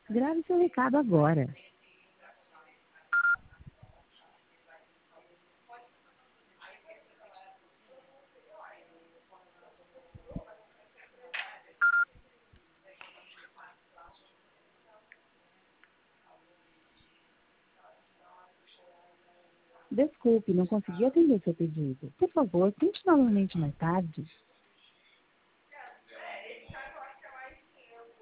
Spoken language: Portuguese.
Grave seu recado agora. Desculpe, não consegui atender seu pedido. Por favor, tente novamente mais tarde.